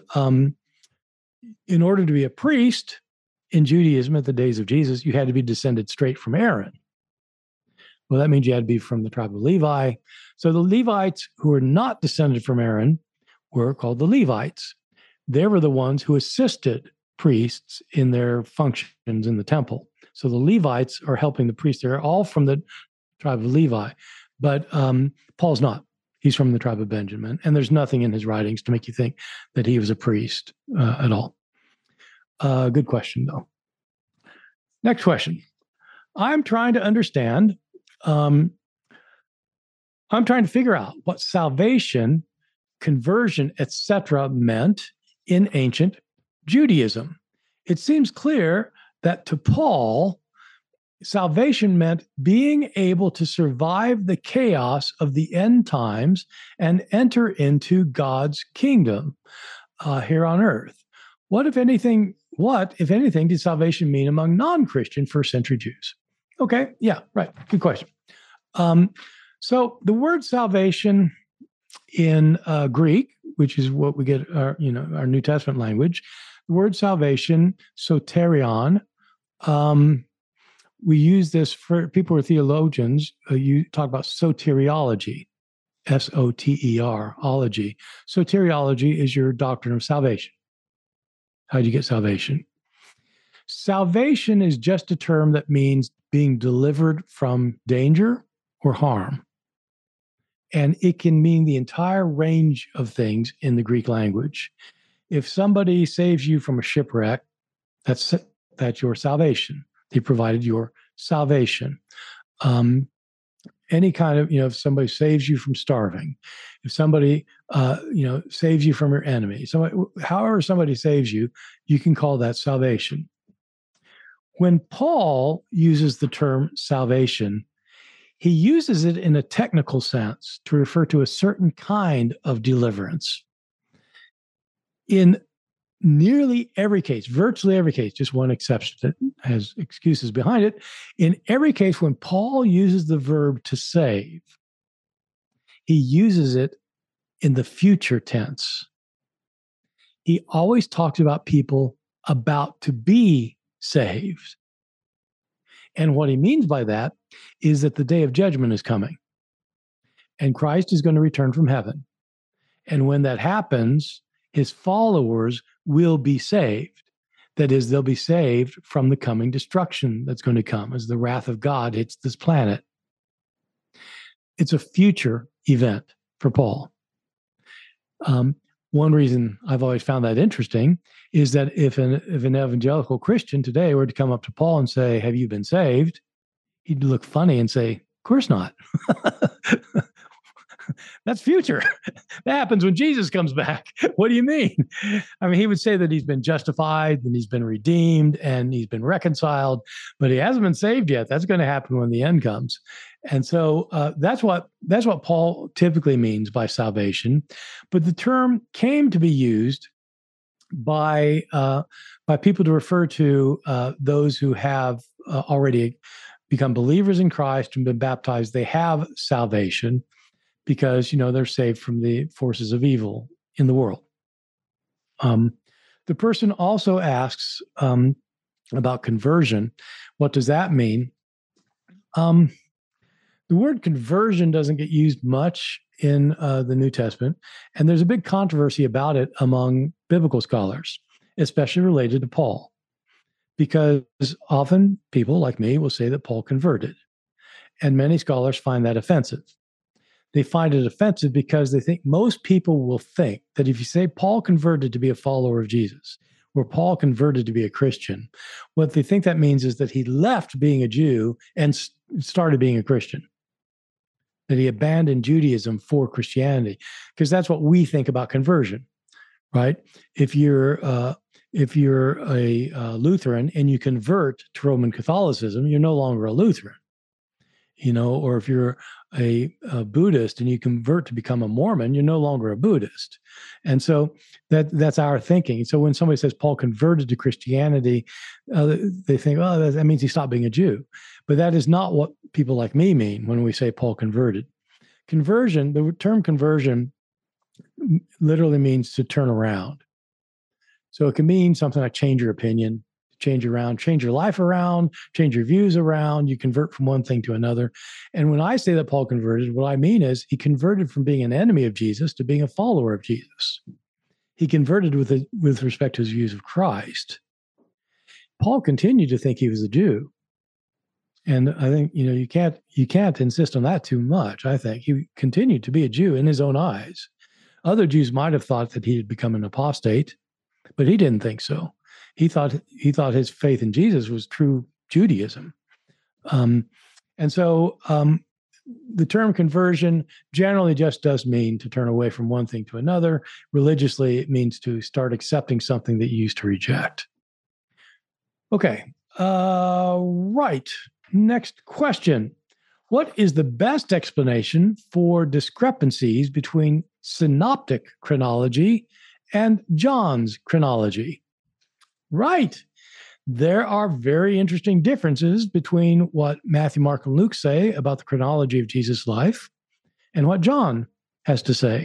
in order to be a priest in Judaism at the days of Jesus, you had to be descended straight from Aaron. Well, that means you had to be from the tribe of Levi. So the Levites who were not descended from Aaron were called the Levites. They were the ones who assisted priests in their functions in the temple. So the Levites are helping the priests. They're all from the tribe of Levi. But Paul's not. He's from the tribe of Benjamin. And there's nothing in his writings to make you think that he was a priest at all. Good question, though. Next question. I'm trying to understand. I'm trying to figure out what salvation, conversion, etc. meant in ancient Judaism. It seems clear that to Paul, salvation meant being able to survive the chaos of the end times and enter into God's kingdom here on earth. What, if anything, did salvation mean among non-Christian first century Jews? Okay, yeah, right. Good question. So the word salvation in Greek, which is what we get our New Testament language, the word salvation, soterion. We use this for people who are theologians. You talk about soteriology, S-O-T-E-R, ology. Soteriology is your doctrine of salvation. How do you get salvation? Salvation is just a term that means being delivered from danger or harm. And it can mean the entire range of things in the Greek language. If somebody saves you from a shipwreck, that's your salvation. They provided your salvation. Any kind of, if somebody saves you from starving, if somebody, saves you from your enemy, however somebody saves you, you can call that salvation. When Paul uses the term salvation, he uses it in a technical sense to refer to a certain kind of deliverance. In nearly every case, virtually every case, just one exception that has excuses behind it. In every case, when Paul uses the verb to save, he uses it in the future tense. He always talks about people about to be saved. And what he means by that is that the day of judgment is coming. and Christ is going to return from heaven. And when that happens, his followers will be saved. That is, they'll be saved from the coming destruction that's going to come as the wrath of God hits this planet. It's a future event for Paul. One reason I've always found that interesting is that if an evangelical Christian today were to come up to Paul and say, "Have you been saved?" he'd look funny and say, "Of course not." That's future. That happens when Jesus comes back. What do you mean? I mean, he would say that he's been justified and he's been redeemed and he's been reconciled, but he hasn't been saved yet. That's going to happen when the end comes. And so that's what Paul typically means by salvation. But the term came to be used by people to refer to those who have already become believers in Christ and been baptized. They have salvation because, they're saved from the forces of evil in the world. The person also asks about conversion. What does that mean? The word conversion doesn't get used much in the New Testament, and there's a big controversy about it among biblical scholars, especially related to Paul, because often people like me will say that Paul converted, and many scholars find that offensive. They find it offensive because they think most people will think that if you say Paul converted to be a follower of Jesus, or Paul converted to be a Christian, what they think that means is that he left being a Jew and started being a Christian, that he abandoned Judaism for Christianity, because that's what we think about conversion, right? If you're a Lutheran and you convert to Roman Catholicism, you're no longer a Lutheran. Or if you're a Buddhist and you convert to become a Mormon, you're no longer a Buddhist. And so that's our thinking. So when somebody says Paul converted to Christianity, they think, oh, that means he stopped being a Jew. But that is not what people like me mean when we say Paul converted. Conversion, the term conversion literally means to turn around. So it can mean something like change your opinion, change around, change your life around, change your views around. You convert from one thing to another. And when I say that Paul converted, what I mean is he converted from being an enemy of Jesus to being a follower of Jesus. He converted with respect to his views of Christ. Paul continued to think he was a Jew. And I think, you can't insist on that too much. I think he continued to be a Jew in his own eyes. Other Jews might have thought that he had become an apostate, but he didn't think so. He thought his faith in Jesus was true Judaism. And so the term conversion generally just does mean to turn away from one thing to another. Religiously, it means to start accepting something that you used to reject. Okay, right. Next question. What is the best explanation for discrepancies between synoptic chronology and John's chronology? Right. There are very interesting differences between what Matthew, Mark, and Luke say about the chronology of Jesus' life and what John has to say.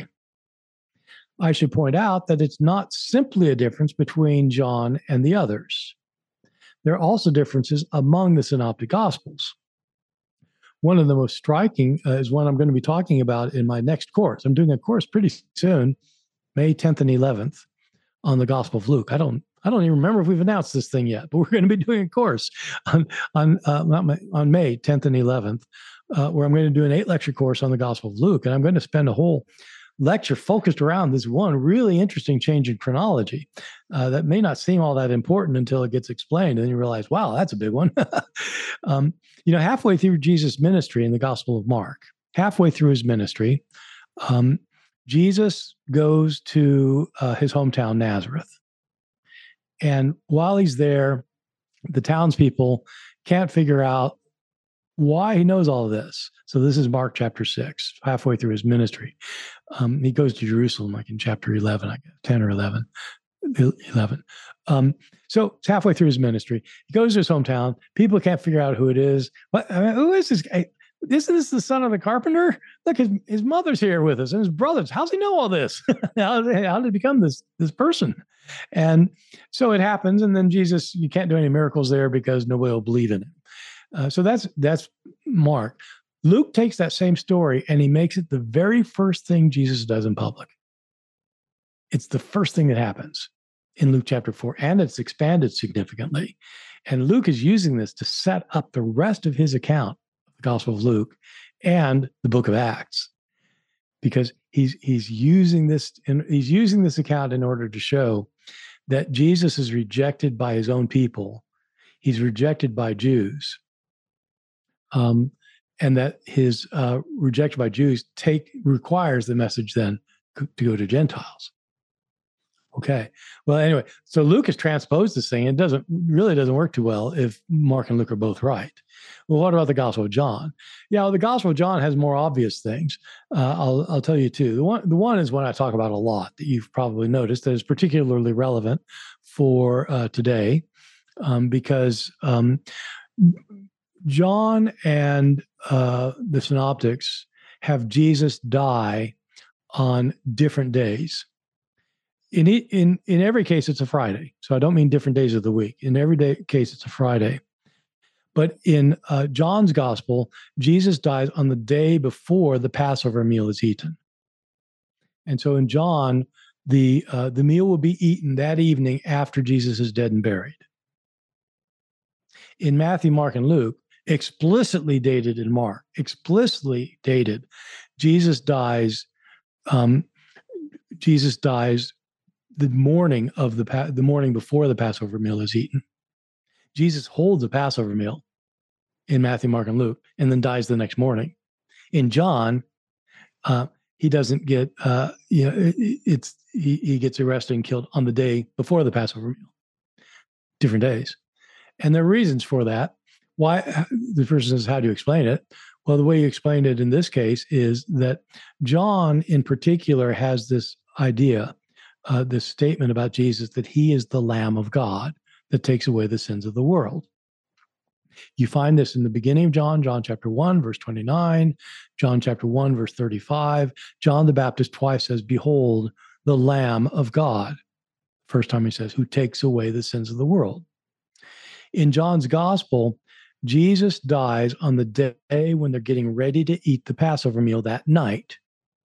I should point out that it's not simply a difference between John and the others. There are also differences among the synoptic gospels. One of the most striking is one I'm going to be talking about in my next course. I'm doing a course pretty soon, May 10th and 11th, on the Gospel of Luke. I don't even remember if we've announced this thing yet, but we're going to be doing a course on May 10th and 11th, where I'm going to do an 8-lecture course on the Gospel of Luke, and I'm going to spend a whole lecture focused around this one really interesting change in chronology that may not seem all that important until it gets explained, and then you realize, wow, that's a big one. Halfway through Jesus' ministry in the Gospel of Mark, halfway through his ministry, Jesus goes to his hometown, Nazareth. And while he's there, the townspeople can't figure out why he knows all of this. So this is Mark chapter 6, halfway through his ministry. He goes to Jerusalem, like in chapter 11, I guess, 10 or 11. So it's halfway through his ministry. He goes to his hometown. People can't figure out who it is. Who is this guy? Isn't this the son of the carpenter? Look, his mother's here with us and his brothers. How's he know all this? How did he become this person? And so it happens. And then Jesus, you can't do any miracles there because nobody will believe in him. So that's Mark. Luke takes that same story and he makes it the very first thing Jesus does in public. It's the first thing that happens in Luke chapter 4, and it's expanded significantly. And Luke is using this to set up the rest of his account of the Gospel of Luke and the book of Acts, because he's using this account in order to show that Jesus is rejected by his own people. He's rejected by Jews. And that his rejection by Jews requires the message then to go to Gentiles. Okay. Well, anyway, so Luke has transposed this thing. It doesn't work too well if Mark and Luke are both right. Well, what about the Gospel of John? Yeah, well, the Gospel of John has more obvious things. I'll tell you two. The one is one I talk about a lot that you've probably noticed that is particularly relevant for today, because John and the synoptics have Jesus die on different days. In every case, it's a Friday. So I don't mean different days of the week. In every case, it's a Friday. But in John's gospel, Jesus dies on the day before the Passover meal is eaten. And so in John, the meal will be eaten that evening after Jesus is dead and buried. In Matthew, Mark, and Luke, explicitly dated in Mark, Jesus dies the morning before the Passover meal is eaten. Jesus holds a Passover meal in Matthew, Mark, and Luke, and then dies the next morning. In John, he doesn't get he gets arrested and killed on the day before the Passover meal. Different days, and there are reasons for that. Why? The person says, "How do you explain it?" Well, the way you explain it in this case is that John, in particular, has this idea. This statement about Jesus that he is the Lamb of God that takes away the sins of the world. You find this in the beginning of John chapter 1, verse 29, John chapter 1, verse 35. John the Baptist twice says, "Behold, the Lamb of God." First time he says, "Who takes away the sins of the world." In John's gospel, Jesus dies on the day when they're getting ready to eat the Passover meal that night.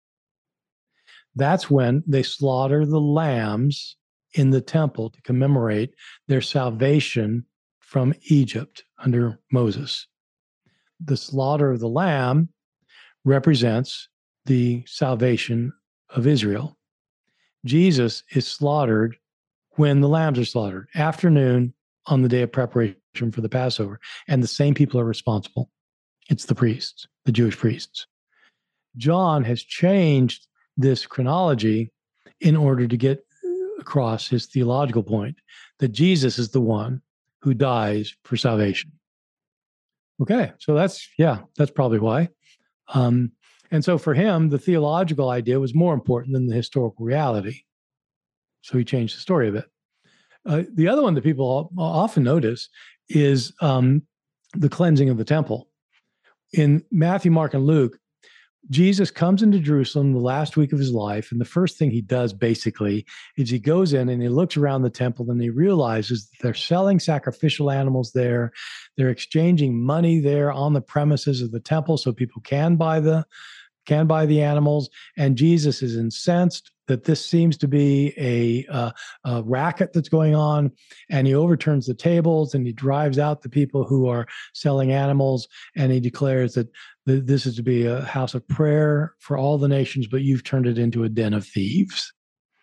That's when they slaughter the lambs in the temple to commemorate their salvation from Egypt under Moses. The slaughter of the lamb represents the salvation of Israel. Jesus is slaughtered when the lambs are slaughtered, afternoon on the day of preparation for the Passover. And the same people are responsible. It's the priests, the Jewish priests. John has changed this chronology in order to get across his theological point that Jesus is the one who dies for salvation. Okay, so that's probably why. And so for him, the theological idea was more important than the historical reality. So he changed the story a bit. The other one that people often notice is the cleansing of the temple. In Matthew, Mark, and Luke, Jesus comes into Jerusalem the last week of his life, and the first thing he does basically is he goes in and he looks around the temple and he realizes that they're selling sacrificial animals there. They're exchanging money there on the premises of the temple so people can buy the animals. And Jesus is incensed that this seems to be a racket that's going on, and he overturns the tables and he drives out the people who are selling animals, and he declares that this is to be a house of prayer for all the nations, but you've turned it into a den of thieves.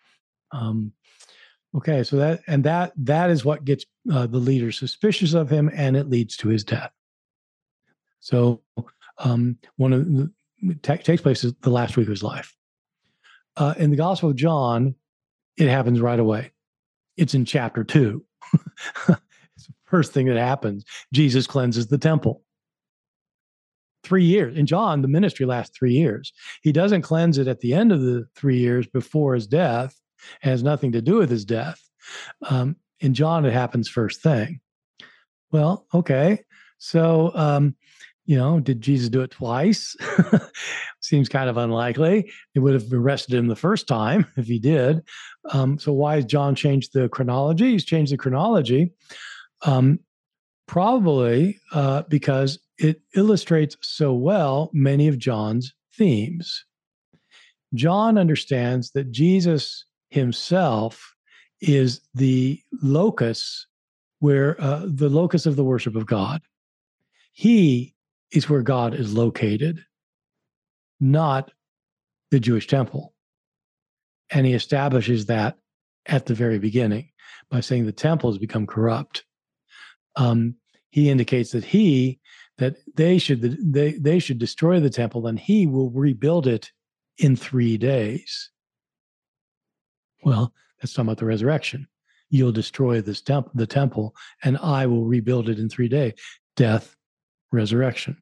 Okay, so that is what gets the leaders suspicious of him, and it leads to his death. So one of the takes place the last week of his life. In the Gospel of John, it happens right away. It's in chapter 2. It's the first thing that happens. Jesus cleanses the temple. 3 years. In John, the ministry lasts 3 years. He doesn't cleanse it at the end of the 3 years before his death. It has nothing to do with his death. In John, it happens first thing. Well, okay. So, did Jesus do it twice? Seems kind of unlikely. It would have arrested him the first time if he did. So why has John changed the chronology? He's changed the chronology probably because it illustrates so well many of John's themes. John understands that Jesus himself is the locus the locus of the worship of God. He is where God is located, not the Jewish temple. And he establishes that at the very beginning by saying the temple has become corrupt. He indicates that they should destroy the temple, and he will rebuild it in 3 days. Well, that's talking about the resurrection. You'll destroy the temple, and I will rebuild it in 3 days. Death, resurrection.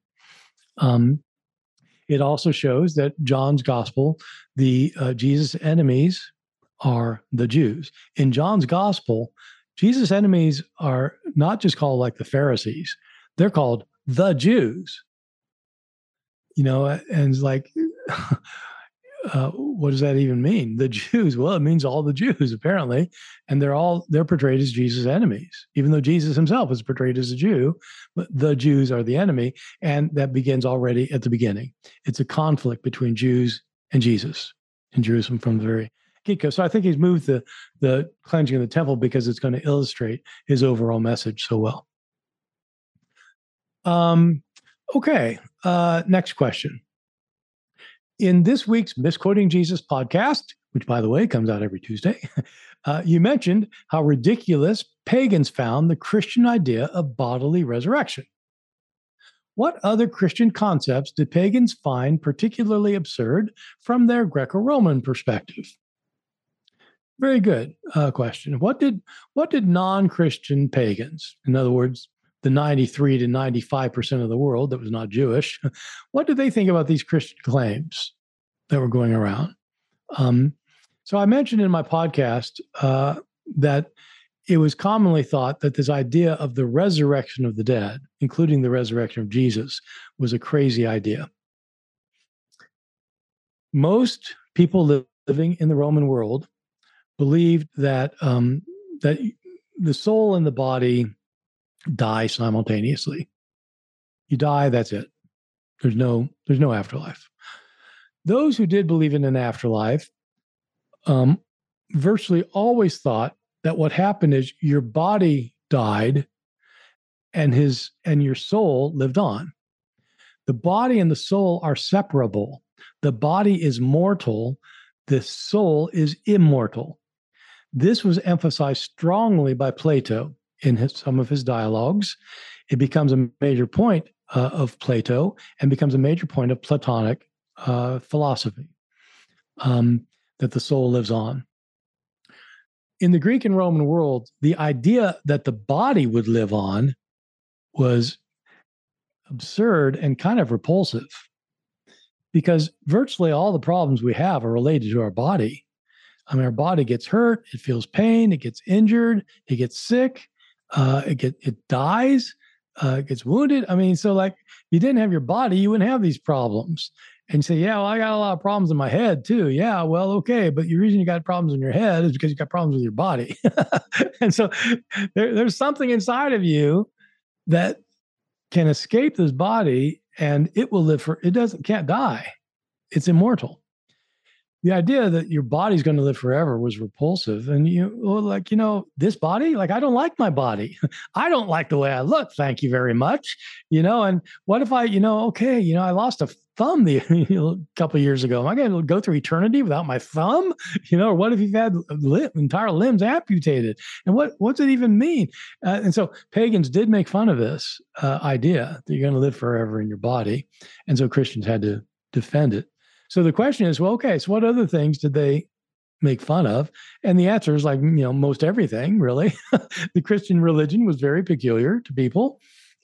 It also shows that John's gospel, Jesus' enemies are the Jews. In John's gospel, Jesus' enemies are not just called like the Pharisees; they're called the Jews. And it's like, what does that even mean? The Jews? Well, it means all the Jews apparently, and they're portrayed as Jesus' enemies, even though Jesus himself is portrayed as a Jew. But the Jews are the enemy, and that begins already at the beginning. It's a conflict between Jews and Jesus in Jerusalem from the very get-go. So I think he's moved the cleansing of the temple because it's going to illustrate his overall message so well. Okay, next question. In this week's Misquoting Jesus podcast, which, by the way, comes out every Tuesday, you mentioned how ridiculous pagans found the Christian idea of bodily resurrection. What other Christian concepts did pagans find particularly absurd from their Greco-Roman perspective? Very good question. What did non-Christian pagans, in other words, the 93 to 95% of the world that was not Jewish, what did they think about these Christian claims that were going around? So I mentioned in my podcast that it was commonly thought that this idea of the resurrection of the dead, including the resurrection of Jesus, was a crazy idea. Most people living in the Roman world believed that that the soul and the body die simultaneously. You die, that's it. There's no afterlife. Those who did believe in an afterlife virtually always thought that what happened is your body died and your soul lived on. The body and the soul are separable. The body is mortal. The soul is immortal. This was emphasized strongly by Plato in some of his dialogues. It becomes a major point of Plato and becomes a major point of Platonic philosophy, that the soul lives on. In the Greek and Roman world, the idea that the body would live on was absurd and kind of repulsive, because virtually all the problems we have are related to our body. I mean, our body gets hurt, it feels pain, it gets injured, it gets sick, it dies, it gets wounded. I mean, so like, you didn't have your body, you wouldn't have these problems. And you say, yeah, well, I got a lot of problems in my head too. Yeah, well, okay, but the reason you got problems in your head is because you got problems with your body. And so there's something inside of you that can escape this body, and it will live can't die. It's immortal. The idea that your body's going to live forever was repulsive. And this body, like, I don't like my body. I don't like the way I look. Thank you very much. And what if I lost a thumb a couple of years ago. Am I going to go through eternity without my thumb? Or what if you've had entire limbs amputated? And what's it even mean? And so pagans did make fun of this idea that you're going to live forever in your body. And so Christians had to defend it. So the question is, well, okay, so what other things did they make fun of? And the answer is like, most everything, really. The Christian religion was very peculiar to people.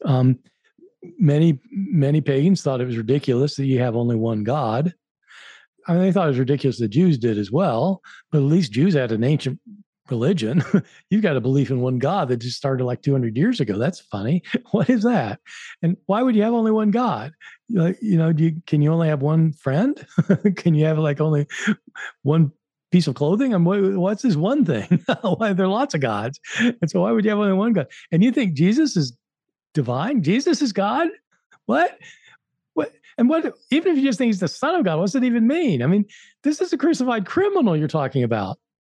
Many pagans thought it was ridiculous that you have only one God. I mean, they thought it was ridiculous the Jews did as well, but at least Jews had an ancient religion. You've got a belief in one God that just started like 200 years ago. That's funny. What is that? And why would you have only one God? Can you only have one friend? Can you have like only one piece of clothing? What's this one thing? Why there are lots of gods? And so why would you have only one God? And you think Jesus is divine? Jesus is God? What? What? And what? Even if you just think he's the Son of God, what's it even mean? I mean, this is a crucified criminal you're talking about.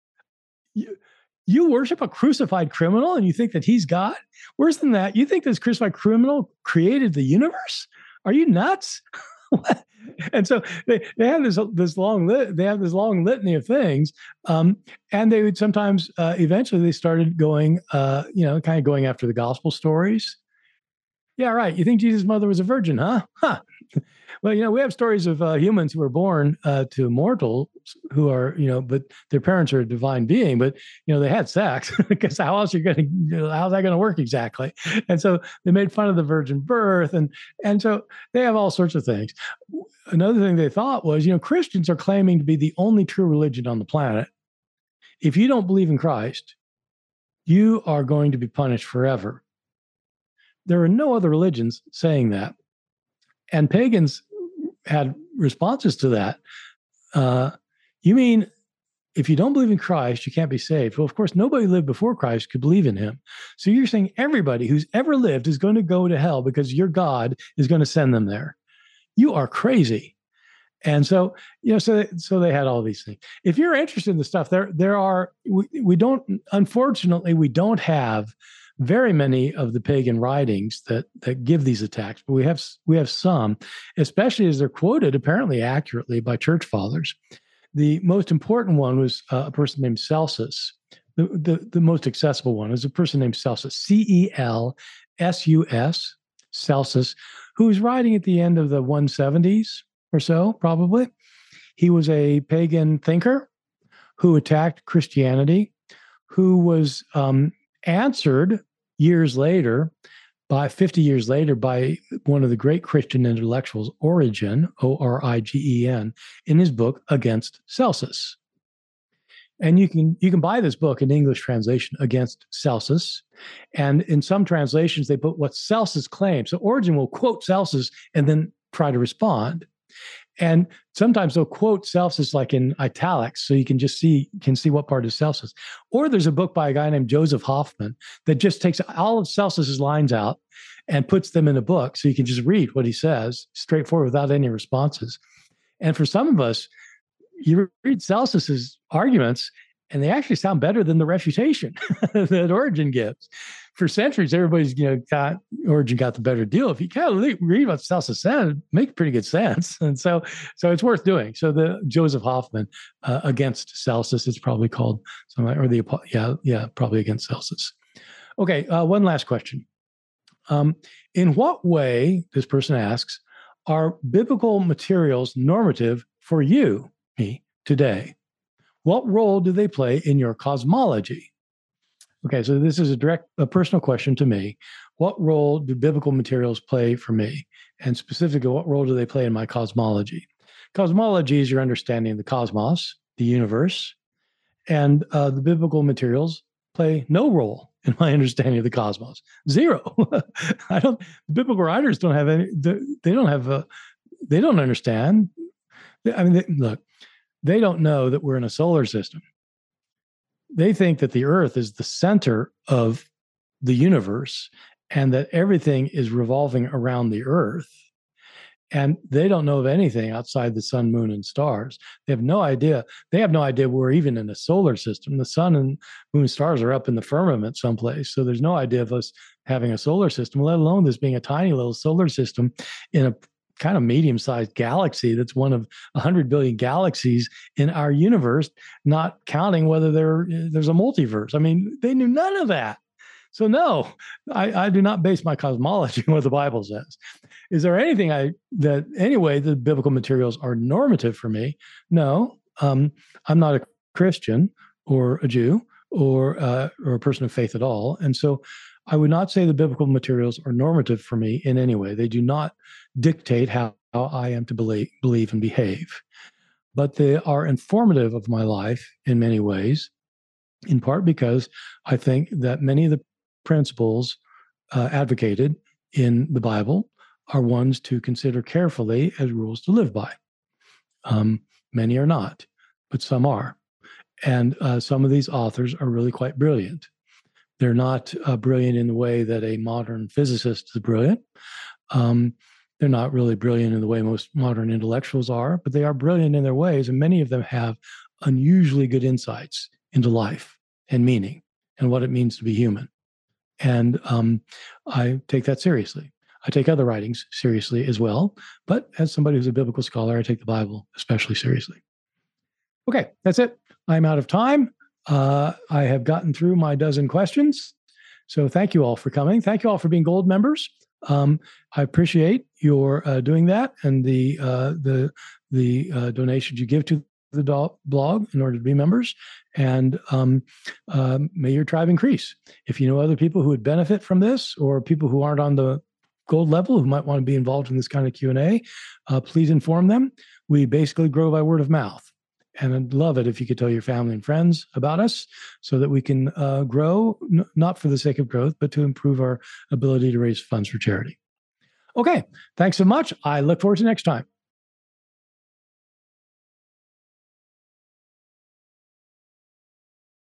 You worship a crucified criminal and you think that he's God? Worse than that, you think this crucified criminal created the universe? Are you nuts? And so they have this long litany of things, and they would sometimes eventually they started going kind of going after the gospel stories. Yeah, right. You think Jesus' mother was a virgin, huh? Huh. Well, we have stories of humans who were born to mortals who are, but their parents are a divine being, but, they had sex because how's that going to work exactly? And so they made fun of the virgin birth. And so they have all sorts of things. Another thing they thought was, Christians are claiming to be the only true religion on the planet. If you don't believe in Christ, you are going to be punished forever. There are no other religions saying that. And pagans had responses to that. You mean if you don't believe in Christ, you can't be saved? Well, of course, nobody lived before Christ could believe in him. So you're saying everybody who's ever lived is going to go to hell because your God is going to send them there. You are crazy. And so, so they had all these things. If you're interested in the stuff, unfortunately, we don't have very many of the pagan writings that give these attacks, but we have some, especially as they're quoted apparently accurately by church fathers. The most important one was a person named Celsus. The most accessible one is a person named Celsus, Celsus, Celsus, who was writing at the end of the 170s or so, probably. He was a pagan thinker who attacked Christianity, who was answered 50 years later, by one of the great Christian intellectuals, Origen, Origen, in his book Against Celsus. And you can buy this book in English translation, Against Celsus. And in some translations, they put what Celsus claims. So Origen will quote Celsus and then try to respond. And sometimes they'll quote Celsus like in italics, so you can just see what part is Celsus. Or there's a book by a guy named Joseph Hoffman that just takes all of Celsus's lines out and puts them in a book, so you can just read what he says straightforward without any responses. And for some of us, you read Celsus's arguments, and they actually sound better than the refutation that Origen gives. For centuries, everybody's Origen got the better deal. If you kind of read what Celsus said, it makes pretty good sense, and so it's worth doing. So the Joseph Hoffman Against Celsus, it's probably called something, or probably Against Celsus. Okay, one last question. In what way, this person asks, are biblical materials normative for you, me, today? What role do they play in your cosmology? Okay, so this is a personal question to me. What role do biblical materials play for me? And specifically, what role do they play in my cosmology? Cosmology is your understanding of the cosmos, the universe, and the biblical materials play no role in my understanding of the cosmos. Zero. The biblical writers don't have any. They don't understand. I mean, look. They don't know that we're in a solar system. They think that the Earth is the center of the universe and that everything is revolving around the Earth. And they don't know of anything outside the sun, moon, and stars. They have no idea. They have no idea we're even in a solar system. The sun and moon and stars are up in the firmament someplace. So there's no idea of us having a solar system, let alone this being a tiny little solar system in a kind of medium-sized galaxy that's one of 100 billion galaxies in our universe, not counting whether there's a multiverse. I mean, they knew none of that. So no, I do not base my cosmology on what the Bible says. Is there anything the biblical materials are normative for me? No, I'm not a Christian or a Jew or a person of faith at all. And so I would not say the biblical materials are normative for me in any way. They do not dictate how I am to believe and behave. But they are informative of my life in many ways, in part because I think that many of the principles advocated in the Bible are ones to consider carefully as rules to live by. Many are not, but some are. And some of these authors are really quite brilliant. They're not brilliant in the way that a modern physicist is brilliant. They're not really brilliant in the way most modern intellectuals are, but they are brilliant in their ways. And many of them have unusually good insights into life and meaning and what it means to be human. And I take that seriously. I take other writings seriously as well. But as somebody who's a biblical scholar, I take the Bible especially seriously. Okay, that's it. I'm out of time. I have gotten through my dozen questions. So thank you all for coming. Thank you all for being Gold members. I appreciate your doing that and the donations you give to the blog in order to be members. And may your tribe increase. If you know other people who would benefit from this, or people who aren't on the Gold level who might want to be involved in this kind of Q&A, please inform them. We basically grow by word of mouth. And I'd love it if you could tell your family and friends about us so that we can grow, not for the sake of growth, but to improve our ability to raise funds for charity. Okay, thanks so much. I look forward to next time.